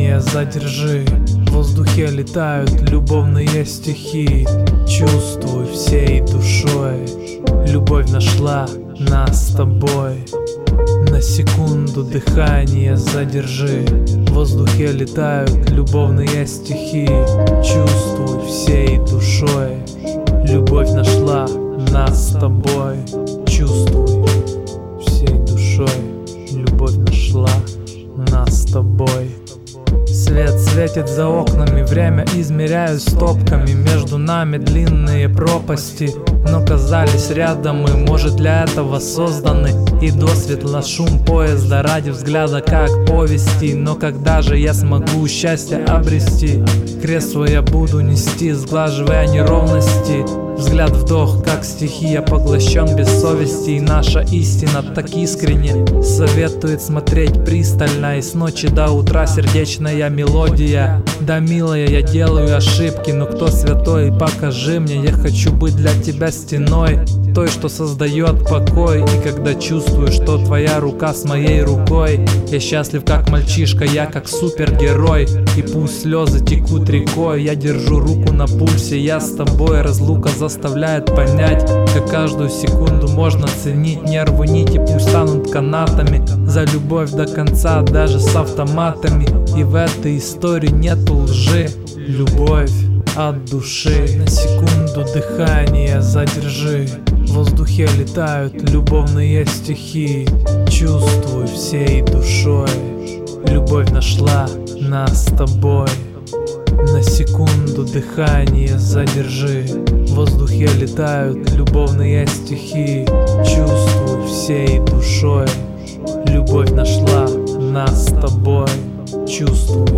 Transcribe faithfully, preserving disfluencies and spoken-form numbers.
дыхание задержи. В воздухе летают любовные стихи. Чувствуй всей душой, любовь нашла нас с тобой. На секунду дыхание задержи. В воздухе летают любовные стихи. Чувствуй всей душой, любовь нашла нас с тобой. Чувствуй всей душой, любовь нашла нас с тобой. Свет светит за окнами, время измеряю стопками. Между нами длинные пропасти, но казались рядом мы, может, для этого созданы. И досветло шум поезда ради взгляда, как повести. Но когда же я смогу счастье обрести? Крест свой я буду нести, сглаживая неровности. Взгляд вдох, как стихия, поглощен без совести. И наша истина так искренне советует смотреть пристально. И с ночи до утра сердечная мелодия. Да, милая, я делаю ошибки, но кто святой, покажи мне. Я хочу быть для тебя стеной, той, что создает покой. И когда чувствую, что твоя рука с моей рукой, я счастлив как мальчишка, я как супергерой. И пусть слезы текут рекой, я держу руку на пульсе, я с тобой. Разлука заставляет понять, как каждую секунду можно ценить. Нервы нити пусть станут канатами, за любовь до конца, даже с автоматами. И в этой истории нету лжи, любовь от души. На секунду дыхание задержи. В воздухе летают любовные стихи. Чувствуй всей душой, любовь нашла нас с тобой. На секунду дыхание задержи. В воздухе летают любовные стихи. Чувствуй всей душой, любовь нашла нас с тобой. Чувствуй